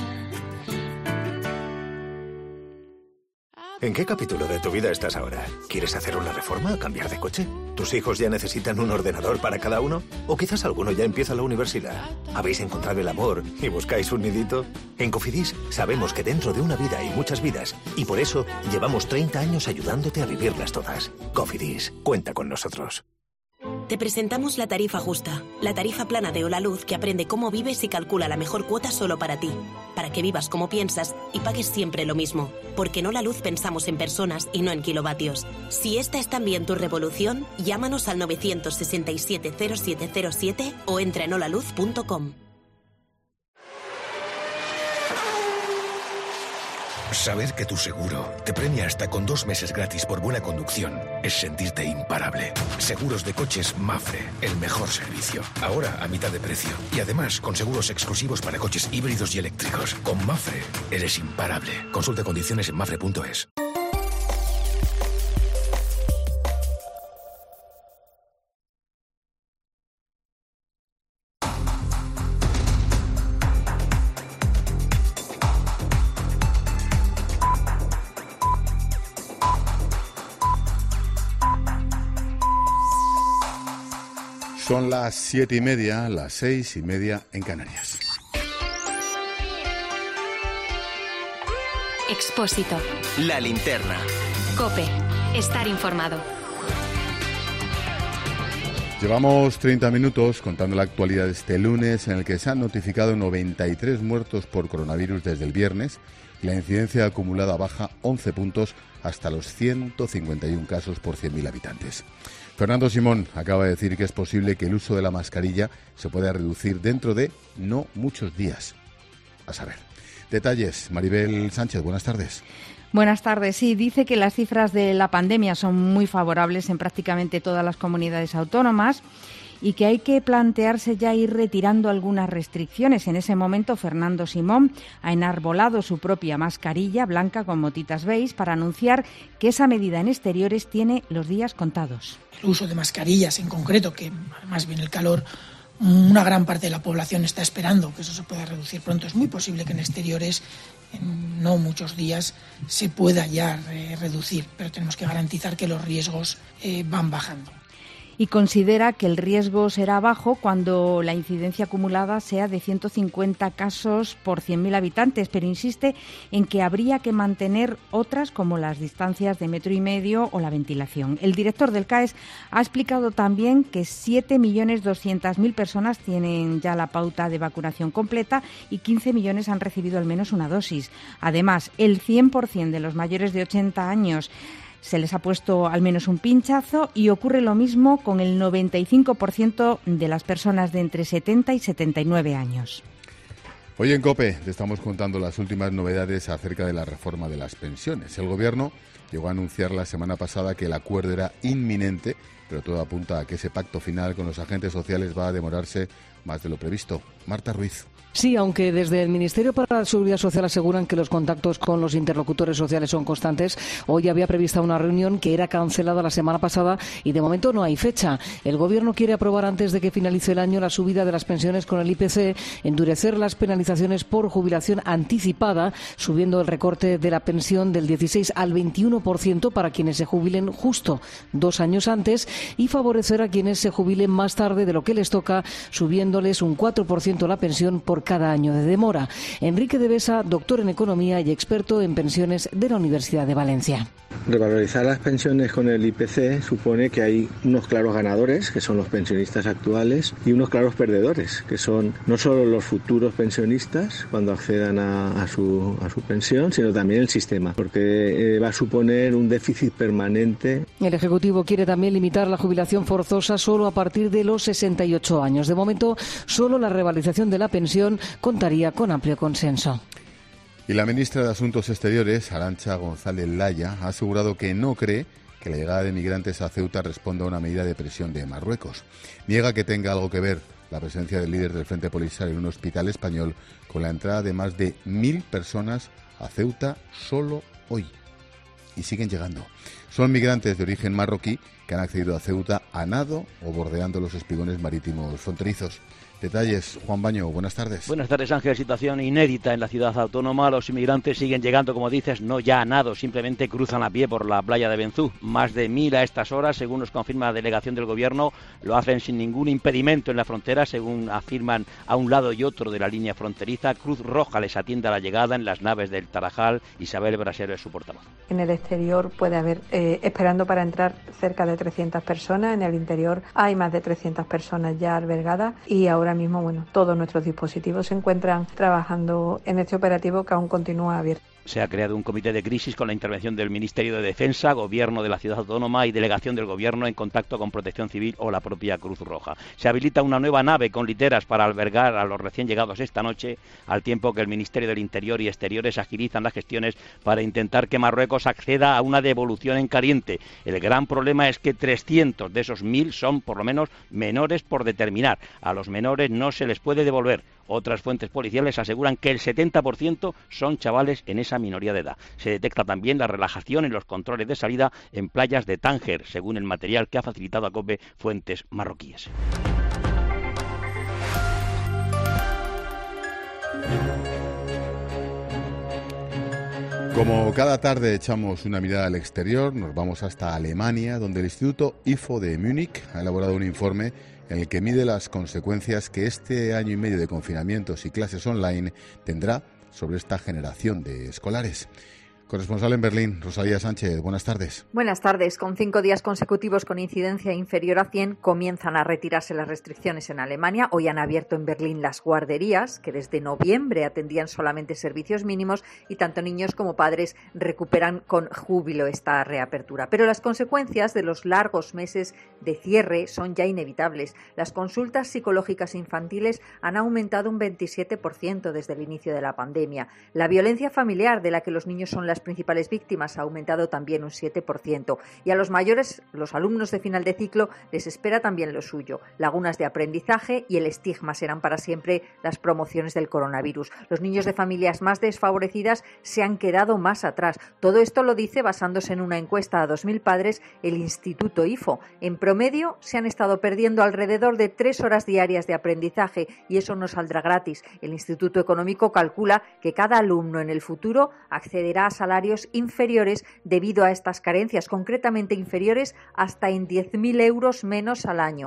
¿En qué capítulo de tu vida estás ahora? ¿Quieres hacer una reforma o cambiar de coche? ¿Tus hijos ya necesitan un ordenador para cada uno? ¿O quizás alguno ya empieza la universidad? ¿Habéis encontrado el amor y buscáis un nidito? En Cofidis sabemos que dentro de una vida hay muchas vidas y por eso llevamos 30 años ayudándote a vivirlas todas. Cofidis, cuenta con nosotros. Te presentamos la tarifa justa, la tarifa plana de Holaluz que aprende cómo vives y calcula la mejor cuota solo para ti, para que vivas como piensas y pagues siempre lo mismo, porque en Holaluz pensamos en personas y no en kilovatios. Si esta es también tu revolución, llámanos al 967-0707 o entra en holaluz.com. Saber que tu seguro te premia hasta con 2 meses gratis por buena conducción es sentirte imparable. Seguros de coches Mapfre, el mejor servicio. Ahora a mitad de precio. Y además con seguros exclusivos para coches híbridos y eléctricos. Con Mapfre eres imparable. Consulta condiciones en mapfre.es. Son las 7:30, las 6:30 en Canarias. Expósito. La linterna. COPE. Estar informado. Llevamos 30 minutos contando la actualidad de este lunes, en el que se han notificado 93 muertos por coronavirus desde el viernes. La incidencia acumulada baja 11 puntos hasta los 151 casos por 100.000 habitantes. Fernando Simón acaba de decir que es posible que el uso de la mascarilla se pueda reducir dentro de no muchos días. A saber. Detalles, Maribel Sánchez, buenas tardes. Buenas tardes. Sí, dice que las cifras de la pandemia son muy favorables en prácticamente todas las comunidades autónomas y que hay que plantearse ya ir retirando algunas restricciones. En ese momento, Fernando Simón ha enarbolado su propia mascarilla blanca con motitas beige para anunciar que esa medida en exteriores tiene los días contados. El uso de mascarillas en concreto, que además viene el calor, una gran parte de la población está esperando que eso se pueda reducir pronto. Es muy posible que en exteriores, en no muchos días, se pueda ya reducir, pero tenemos que garantizar que los riesgos van bajando. Y considera que el riesgo será bajo cuando la incidencia acumulada sea de 150 casos por 100.000 habitantes, pero insiste en que habría que mantener otras como las distancias de 1,5 metros o la ventilación. El director del CAES ha explicado también que 7.200.000 personas tienen ya la pauta de vacunación completa y 15 millones han recibido al menos una dosis. Además, el 100% de los mayores de 80 años se les ha puesto al menos un pinchazo y ocurre lo mismo con el 95% de las personas de entre 70 y 79 años. Hoy en COPE te estamos contando las últimas novedades acerca de la reforma de las pensiones. El Gobierno llegó a anunciar la semana pasada que el acuerdo era inminente, pero todo apunta a que ese pacto final con los agentes sociales va a demorarse más de lo previsto. Marta Ruiz. Sí, aunque desde el Ministerio para la Seguridad Social aseguran que los contactos con los interlocutores sociales son constantes, hoy había prevista una reunión que era cancelada la semana pasada y de momento no hay fecha. El Gobierno quiere aprobar antes de que finalice el año la subida de las pensiones con el IPC, endurecer las penalizaciones por jubilación anticipada, subiendo el recorte de la pensión del 16 al 21% para quienes se jubilen justo 2 años antes y favorecer a quienes se jubilen más tarde de lo que les toca, subiéndoles un 4% la pensión por cada año de demora. Enrique de Besa, doctor en Economía y experto en pensiones de la Universidad de Valencia. Revalorizar las pensiones con el IPC supone que hay unos claros ganadores, que son los pensionistas actuales, y unos claros perdedores, que son no solo los futuros pensionistas cuando accedan a su pensión, sino también el sistema, porque va a suponer un déficit permanente. El Ejecutivo quiere también limitar la jubilación forzosa solo a partir de los 68 años. De momento, solo la revalorización de la pensión contaría con amplio consenso. Y la ministra de Asuntos Exteriores, Arantxa González Laya, ha asegurado que no cree que la llegada de migrantes a Ceuta responda a una medida de presión de Marruecos. Niega que tenga algo que ver la presencia del líder del Frente Polisario en un hospital español con la entrada de más de 1.000 personas a Ceuta solo hoy. Y siguen llegando. Son migrantes de origen marroquí que han accedido a Ceuta a nado o bordeando los espigones marítimos fronterizos. Detalles, Juan Baño, buenas tardes. Buenas tardes, Ángel. Situación inédita en la ciudad autónoma. Los inmigrantes siguen llegando, como dices, no ya a nado, simplemente cruzan a pie por la playa de Benzú. Más de 1.000 a estas horas, según nos confirma la delegación del Gobierno, lo hacen sin ningún impedimento en la frontera, según afirman a un lado y otro de la línea fronteriza. Cruz Roja les atiende a la llegada en las naves del Tarajal. Isabel Brasero es su portavoz. En el exterior puede haber, esperando para entrar, cerca de 300 personas. En el interior hay más de 300 personas ya albergadas y ahora mismo, todos nuestros dispositivos se encuentran trabajando en este operativo que aún continúa abierto. Se ha creado un comité de crisis con la intervención del Ministerio de Defensa, Gobierno de la Ciudad Autónoma y Delegación del Gobierno en contacto con Protección Civil o la propia Cruz Roja. Se habilita una nueva nave con literas para albergar a los recién llegados esta noche, al tiempo que el Ministerio del Interior y Exteriores agilizan las gestiones para intentar que Marruecos acceda a una devolución en caliente. El gran problema es que 300 de esos 1.000 son por lo menos menores por determinar. A los menores no se les puede devolver. Otras fuentes policiales aseguran que el 70% son chavales en esa minoría de edad. Se detecta también la relajación en los controles de salida en playas de Tánger, según el material que ha facilitado a COPE fuentes marroquíes. Como cada tarde echamos una mirada al exterior, nos vamos hasta Alemania, donde el Instituto IFO de Múnich ha elaborado un informe en el que mide las consecuencias que este año y medio de confinamientos y clases online tendrá sobre esta generación de escolares. Corresponsal en Berlín, Rosalía Sánchez, buenas tardes. Buenas tardes. Con 5 días consecutivos con incidencia inferior a 100, comienzan a retirarse las restricciones en Alemania. Hoy han abierto en Berlín las guarderías, que desde noviembre atendían solamente servicios mínimos, y tanto niños como padres recuperan con júbilo esta reapertura. Pero las consecuencias de los largos meses de cierre son ya inevitables. Las consultas psicológicas infantiles han aumentado un 27% desde el inicio de la pandemia. La violencia familiar, de la que los niños son las principales víctimas, ha aumentado también un 7%. Y a los mayores, los alumnos de final de ciclo, les espera también lo suyo. Lagunas de aprendizaje y el estigma serán para siempre las promociones del coronavirus. Los niños de familias más desfavorecidas se han quedado más atrás. Todo esto lo dice basándose en una encuesta a 2.000 padres el Instituto IFO. En promedio se han estado perdiendo alrededor de 3 horas diarias de aprendizaje y eso no saldrá gratis. El Instituto Económico calcula que cada alumno en el futuro accederá a salarios inferiores debido a estas carencias, concretamente inferiores hasta en 10.000 euros menos al año.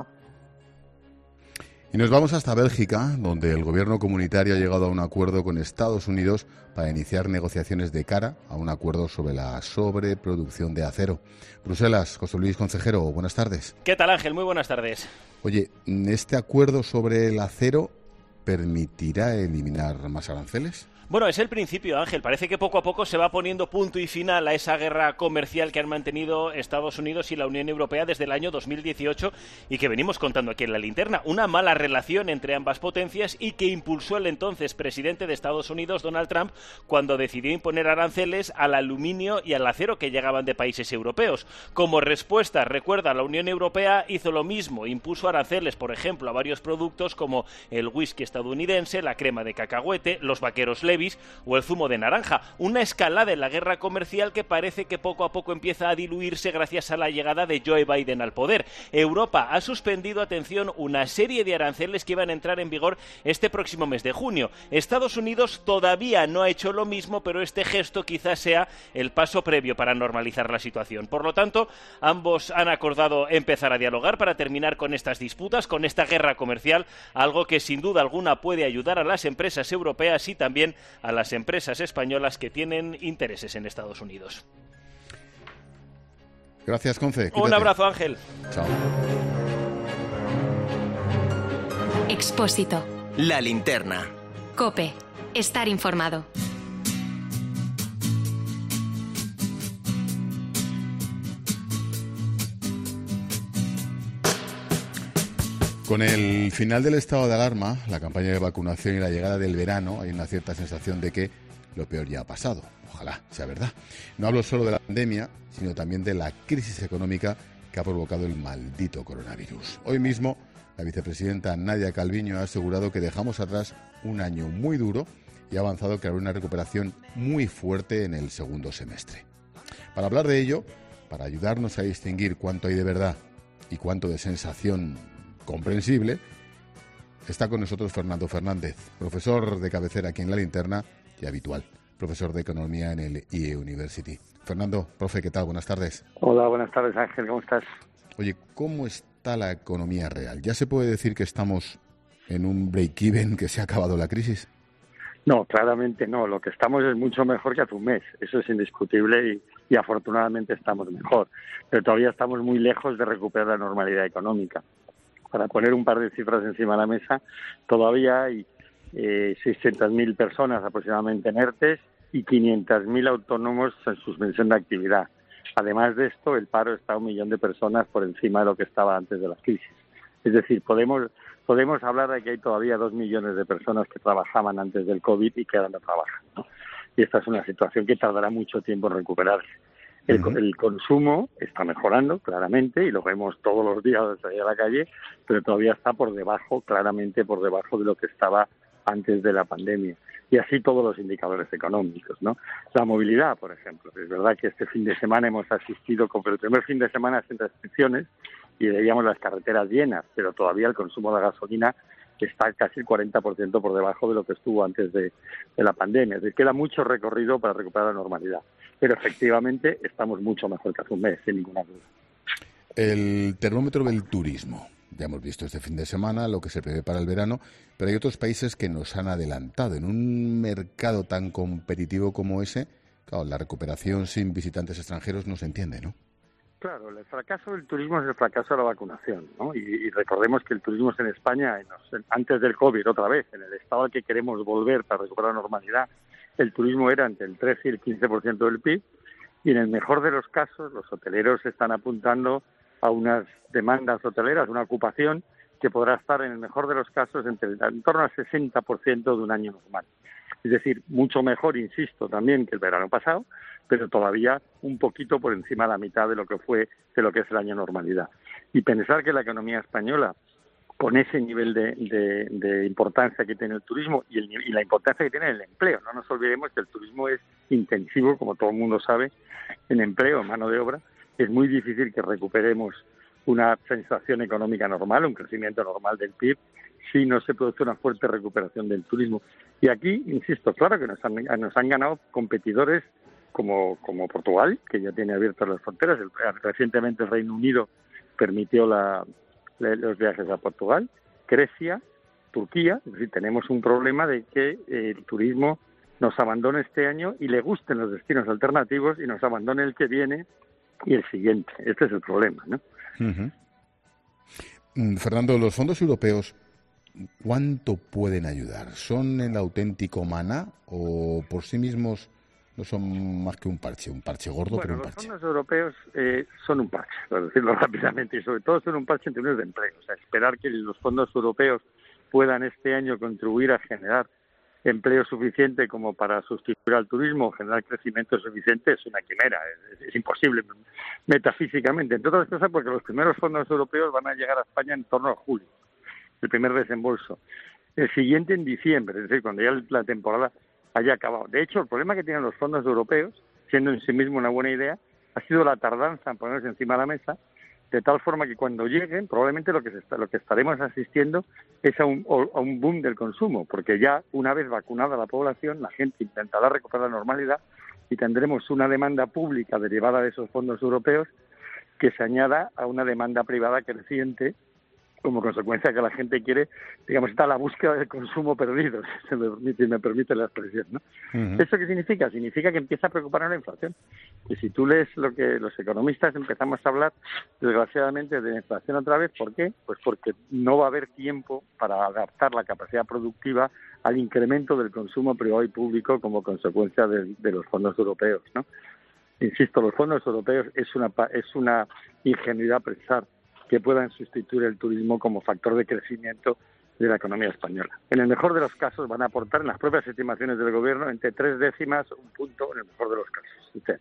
Y nos vamos hasta Bélgica, donde el gobierno comunitario ha llegado a un acuerdo con Estados Unidos para iniciar negociaciones de cara a un acuerdo sobre la sobreproducción de acero. Bruselas, José Luis Concejero, buenas tardes. ¿Qué tal, Ángel? Muy buenas tardes. Oye, ¿este acuerdo sobre el acero permitirá eliminar más aranceles? Bueno, es el principio, Ángel. Parece que poco a poco se va poniendo punto y final a esa guerra comercial que han mantenido Estados Unidos y la Unión Europea desde el año 2018 y que venimos contando aquí en la linterna. Una mala relación entre ambas potencias y que impulsó el entonces presidente de Estados Unidos, Donald Trump, cuando decidió imponer aranceles al aluminio y al acero que llegaban de países europeos. Como respuesta, recuerda, la Unión Europea hizo lo mismo, impuso aranceles, por ejemplo, a varios productos como el whisky estadounidense, la crema de cacahuete, los vaqueros Levi's o el zumo de naranja. Una escalada en la guerra comercial que parece que poco a poco empieza a diluirse gracias a la llegada de Joe Biden al poder. Europa ha suspendido, atención, una serie de aranceles que iban a entrar en vigor este próximo mes de junio. Estados Unidos todavía no ha hecho lo mismo, pero este gesto quizás sea el paso previo para normalizar la situación. Por lo tanto, ambos han acordado empezar a dialogar para terminar con estas disputas, con esta guerra comercial, algo que sin duda alguna puede ayudar a las empresas europeas y también a las empresas españolas que tienen intereses en Estados Unidos. Gracias, Conce. Cuídate. Un abrazo, Ángel. Chao. Expósito. La linterna. COPE. Estar informado. Con el final del estado de alarma, la campaña de vacunación y la llegada del verano, hay una cierta sensación de que lo peor ya ha pasado. Ojalá sea verdad. No hablo solo de la pandemia, sino también de la crisis económica que ha provocado el maldito coronavirus. Hoy mismo, la vicepresidenta Nadia Calviño ha asegurado que dejamos atrás un año muy duro y ha avanzado que habrá una recuperación muy fuerte en el segundo semestre. Para hablar de ello, para ayudarnos a distinguir cuánto hay de verdad y cuánto de sensación comprensible, está con nosotros Fernando Fernández, profesor de cabecera aquí en La Linterna y habitual, profesor de Economía en el IE University. Fernando, profe, ¿qué tal? Buenas tardes. Hola, buenas tardes, Ángel, ¿cómo estás? Oye, ¿cómo está la economía real? ¿Ya se puede decir que estamos en un break-even, que se ha acabado la crisis? No, claramente no. Lo que estamos es mucho mejor que hace un mes. Eso es indiscutible y afortunadamente estamos mejor. Pero todavía estamos muy lejos de recuperar la normalidad económica. Para poner un par de cifras encima de la mesa, todavía hay 600.000 personas aproximadamente en ERTES, y 500.000 autónomos en suspensión de actividad. Además de esto, el paro está a 1 millón de personas por encima de lo que estaba antes de la crisis. Es decir, podemos hablar de que hay todavía 2 millones de personas que trabajaban antes del COVID y que ahora no trabajan, ¿no? Y esta es una situación que tardará mucho tiempo en recuperarse. El consumo está mejorando, claramente, y lo vemos todos los días al salir a la calle, pero todavía está por debajo, claramente por debajo de lo que estaba antes de la pandemia. Y así todos los indicadores económicos, ¿no? La movilidad, por ejemplo. Es verdad que este fin de semana hemos asistido, como el primer fin de semana sin restricciones, y veíamos las carreteras llenas, pero todavía el consumo de gasolina está casi el 40% por debajo de lo que estuvo antes de la pandemia. Es decir, queda mucho recorrido para recuperar la normalidad. Pero efectivamente estamos mucho mejor que hace un mes, sin ninguna duda. El termómetro del turismo. Ya hemos visto este fin de semana lo que se prevé para el verano, pero hay otros países que nos han adelantado. En un mercado tan competitivo como ese, claro, la recuperación sin visitantes extranjeros no se entiende, ¿no? Claro, el fracaso del turismo es el fracaso de la vacunación, ¿no? Y recordemos que el turismo es en España, antes del COVID, otra vez, en el estado al que queremos volver para recuperar la normalidad, el turismo era entre el 13 y el 15% del PIB, y en el mejor de los casos, los hoteleros están apuntando a unas demandas hoteleras, una ocupación que podrá estar en el mejor de los casos en torno al 60% de un año normal. Es decir, mucho mejor, insisto, también que el verano pasado, pero todavía un poquito por encima de la mitad de lo que es el año normalidad. Y pensar que la economía española, con ese nivel de importancia que tiene el turismo y la importancia que tiene el empleo, no nos olvidemos que el turismo es intensivo, como todo el mundo sabe, en empleo, en mano de obra. Es muy difícil que recuperemos una sensación económica normal, un crecimiento normal del PIB, si no se produce una fuerte recuperación del turismo. Y aquí, insisto, claro que nos han ganado competidores como Portugal, que ya tiene abiertas las fronteras. Recientemente el Reino Unido permitió los viajes a Portugal, Grecia, Turquía. Es decir, tenemos un problema de que el turismo nos abandone este año y le gusten los destinos alternativos y nos abandone el que viene y el siguiente. Este es el problema, ¿no? Uh-huh. Fernando, los fondos europeos, ¿cuánto pueden ayudar? ¿Son el auténtico maná o por sí mismos no son más que un parche gordo, pero un parche? Los fondos europeos son un parche, por decirlo rápidamente, y sobre todo son un parche en términos de empleo. O sea, esperar que los fondos europeos puedan este año contribuir a generar empleo suficiente como para sustituir al turismo, generar crecimiento suficiente, es una quimera, es imposible metafísicamente, entre otras cosas porque los primeros fondos europeos van a llegar a España en torno a julio, el primer desembolso, el siguiente en diciembre, es decir, cuando ya la temporada haya acabado. De hecho, el problema que tienen los fondos europeos, siendo en sí mismo una buena idea, ha sido la tardanza en ponerse encima de la mesa, de tal forma que cuando lleguen, probablemente lo que estaremos asistiendo es a un boom del consumo, porque ya una vez vacunada la población, la gente intentará recuperar la normalidad y tendremos una demanda pública derivada de esos fondos europeos que se añada a una demanda privada creciente, como consecuencia que la gente quiere, digamos, está a la búsqueda del consumo perdido, si me permite la expresión, ¿no? Uh-huh. ¿Eso qué significa? Significa que empieza a preocuparnos la inflación. Y si tú lees lo que los economistas empezamos a hablar, desgraciadamente, de la inflación otra vez, ¿por qué? Pues porque no va a haber tiempo para adaptar la capacidad productiva al incremento del consumo privado y público como consecuencia de los fondos europeos, ¿no? Insisto, los fondos europeos es una ingenuidad pensar que puedan sustituir el turismo como factor de crecimiento de la economía española. En el mejor de los casos van a aportar, en las propias estimaciones del Gobierno, entre 3 décimas, un punto, en el mejor de los casos.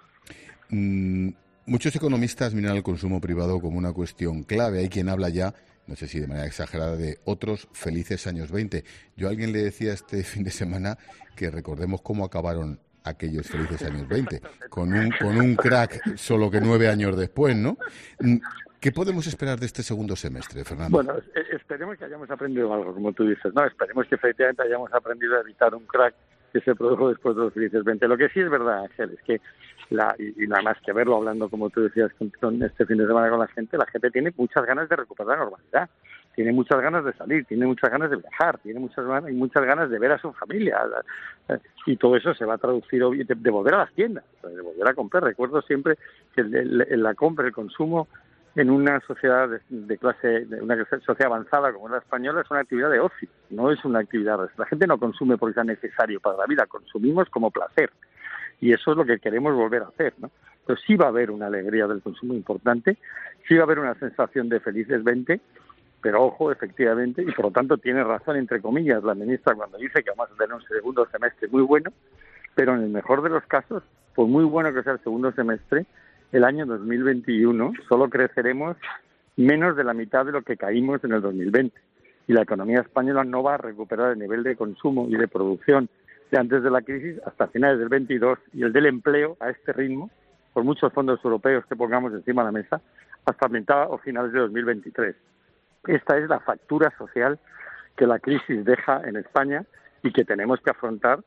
Muchos economistas miran el consumo privado como una cuestión clave. Hay quien habla ya, no sé si de manera exagerada, de otros felices años 20. Yo a alguien le decía este fin de semana que recordemos cómo acabaron aquellos felices años 20, con un crack solo que 9 años después, ¿no? ¿Qué podemos esperar de este segundo semestre, Fernando? Bueno, esperemos que hayamos aprendido algo, como tú dices, ¿no? Esperemos que efectivamente hayamos aprendido a evitar un crack que se produjo después de los felices 20. Lo que sí es verdad, Ángel, es que, y nada más que verlo hablando, como tú decías, con este fin de semana con la gente tiene muchas ganas de recuperar la normalidad, tiene muchas ganas de salir, tiene muchas ganas de viajar, tiene muchas ganas de ver a su familia, y todo eso se va a traducir de volver a las tiendas, de volver a comprar. Recuerdo siempre que la compra, el consumo en una sociedad de una sociedad avanzada como es la española, es una actividad de ocio, no es una actividad. La gente no consume porque sea necesario para la vida, consumimos como placer. Y eso es lo que queremos volver a hacer, ¿no? Entonces sí va a haber una alegría del consumo importante, sí va a haber una sensación de felices 20, pero ojo, efectivamente, y por lo tanto tiene razón, entre comillas, la ministra cuando dice que vamos a tener un segundo semestre muy bueno, pero en el mejor de los casos, por muy bueno que sea el segundo semestre, el año 2021 solo creceremos menos de la mitad de lo que caímos en el 2020. Y la economía española no va a recuperar el nivel de consumo y de producción de antes de la crisis hasta finales del 22, y el del empleo a este ritmo, por muchos fondos europeos que pongamos encima de la mesa, hasta mitad o finales de 2023. Esta es la factura social que la crisis deja en España y que tenemos que afrontar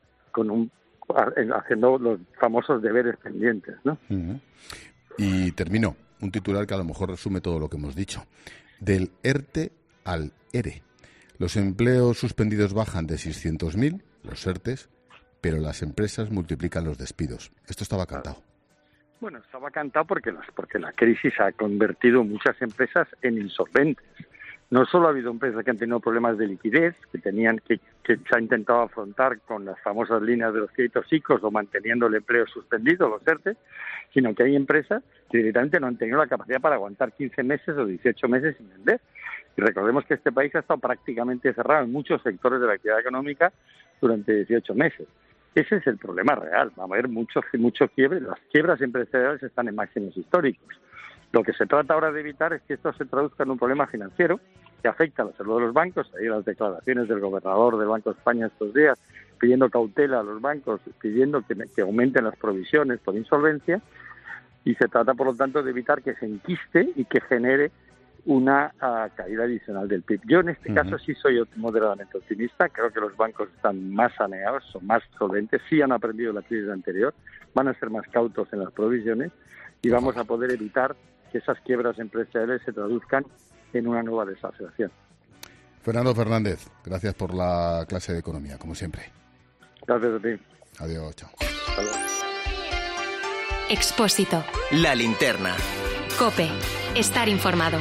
haciendo los famosos deberes pendientes, ¿no? Uh-huh. Y termino, un titular que a lo mejor resume todo lo que hemos dicho. Del ERTE al ERE. Los empleos suspendidos bajan de 600.000, los ERTEs, pero las empresas multiplican los despidos. Esto estaba cantado. Bueno, estaba cantado porque la crisis ha convertido muchas empresas en insolventes. No solo ha habido empresas que han tenido problemas de liquidez, que se ha intentado afrontar con las famosas líneas de los créditos ICOs o manteniendo el empleo suspendido, los ERTE, sino que hay empresas que directamente no han tenido la capacidad para aguantar 15 meses o 18 meses sin vender. Y recordemos que este país ha estado prácticamente cerrado en muchos sectores de la actividad económica durante 18 meses. Ese es el problema real. Va a haber mucho quiebre. Las quiebras empresariales están en máximos históricos. Lo que se trata ahora de evitar es que esto se traduzca en un problema financiero que afecta a la salud de los bancos. Ahí las declaraciones del gobernador del Banco de España estos días pidiendo cautela a los bancos, pidiendo que aumenten las provisiones por insolvencia, y se trata, por lo tanto, de evitar que se enquiste y que genere una caída adicional del PIB. Yo en este caso sí soy moderadamente optimista. Creo que los bancos están más saneados, son más solventes, sí han aprendido la crisis anterior, van a ser más cautos en las provisiones y vamos a poder evitar que esas quiebras empresariales se traduzcan en una nueva desaceleración. Fernando Fernández, gracias por la clase de economía, como siempre. Gracias a ti. Adiós, chao. Expósito. La linterna. COPE. Estar informado.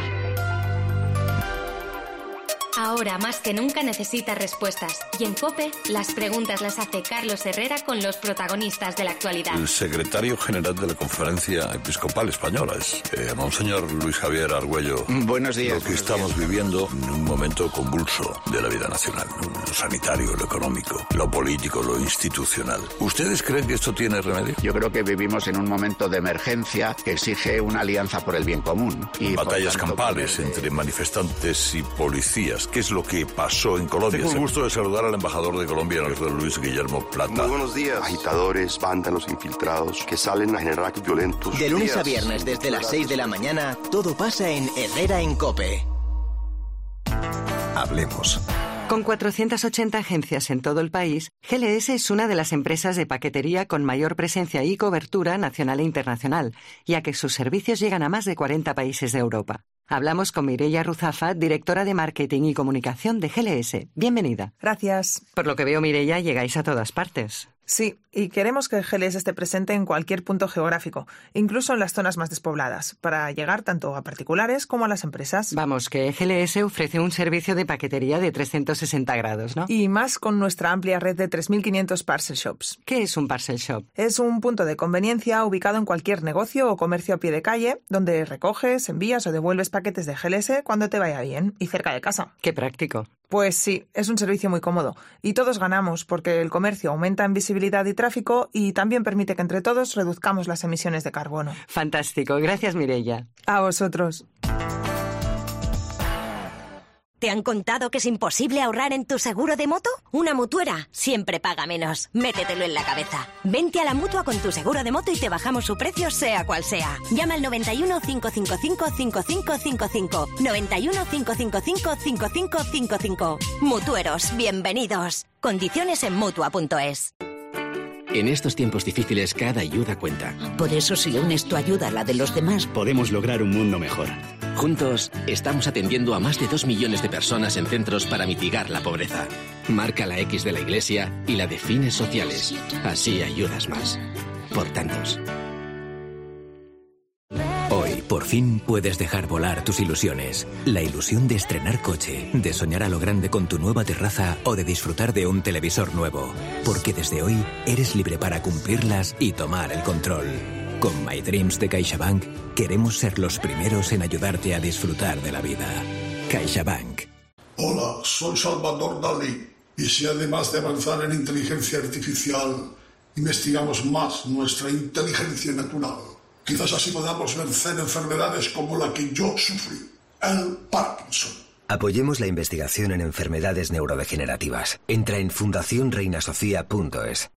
Ahora más que nunca necesitas respuestas. Y en COPE, las preguntas las hace Carlos Herrera con los protagonistas de la actualidad. El secretario general de la Conferencia Episcopal Española es Monseñor Luis Javier Argüello. Buenos días. Lo que estamos viviendo en un momento convulso de la vida nacional. Lo sanitario, lo económico, lo político, lo institucional. ¿Ustedes creen que esto tiene remedio? Yo creo que vivimos en un momento de emergencia que exige una alianza por el bien común. Y batallas campales entre manifestantes y policías. ¿Qué es lo que pasó en Colombia? Tengo el gusto de saludar al embajador de Colombia, el Luis Guillermo Plata. Muy buenos días. Agitadores, vándalos infiltrados que salen a generar actos violentos. De lunes a viernes desde las 6 de la mañana, todo pasa en Herrera en COPE. Hablemos. Con 480 agencias en todo el país, GLS es una de las empresas de paquetería con mayor presencia y cobertura nacional e internacional, ya que sus servicios llegan a más de 40 países de Europa. Hablamos con Mireia Ruzafa, directora de Marketing y Comunicación de GLS. Bienvenida. Gracias. Por lo que veo, Mireia, llegáis a todas partes. Sí, y queremos que GLS esté presente en cualquier punto geográfico, incluso en las zonas más despobladas, para llegar tanto a particulares como a las empresas. Vamos, que GLS ofrece un servicio de paquetería de 360 grados, ¿no? Y más con nuestra amplia red de 3.500 parcel shops. ¿Qué es un parcel shop? Es un punto de conveniencia ubicado en cualquier negocio o comercio a pie de calle, donde recoges, envías o devuelves paquetes de GLS cuando te vaya bien y cerca de casa. ¡Qué práctico! Pues sí, es un servicio muy cómodo. Y todos ganamos, porque el comercio aumenta en visibilidad y tráfico y también permite que entre todos reduzcamos las emisiones de carbono. Fantástico. Gracias, Mireia. A vosotros. ¿Te han contado que es imposible ahorrar en tu seguro de moto? Una mutuera siempre paga menos. Métetelo en la cabeza. Vente a la Mutua con tu seguro de moto y te bajamos su precio sea cual sea. Llama al 91 555 5555. 91 555 5555. Mutueros, bienvenidos. Condiciones en Mutua.es. En estos tiempos difíciles, cada ayuda cuenta. Por eso, si unes tu ayuda a la de los demás, podemos lograr un mundo mejor. Juntos, estamos atendiendo a más de 2 millones de personas en centros para mitigar la pobreza. Marca la X de la Iglesia y la de fines sociales. Así ayudas más. Por tantos. Hoy, por Por fin puedes dejar volar tus ilusiones. La ilusión de estrenar coche, de soñar a lo grande con tu nueva terraza o de disfrutar de un televisor nuevo. Porque desde hoy eres libre para cumplirlas y tomar el control. Con My Dreams de CaixaBank queremos ser los primeros en ayudarte a disfrutar de la vida. CaixaBank. Hola, soy Salvador Dalí. Y si además de avanzar en inteligencia artificial, investigamos más nuestra inteligencia natural, quizás así podamos vencer enfermedades como la que yo sufrí, el Parkinson. Apoyemos la investigación en enfermedades neurodegenerativas. Entra en fundacionreinasofía.es.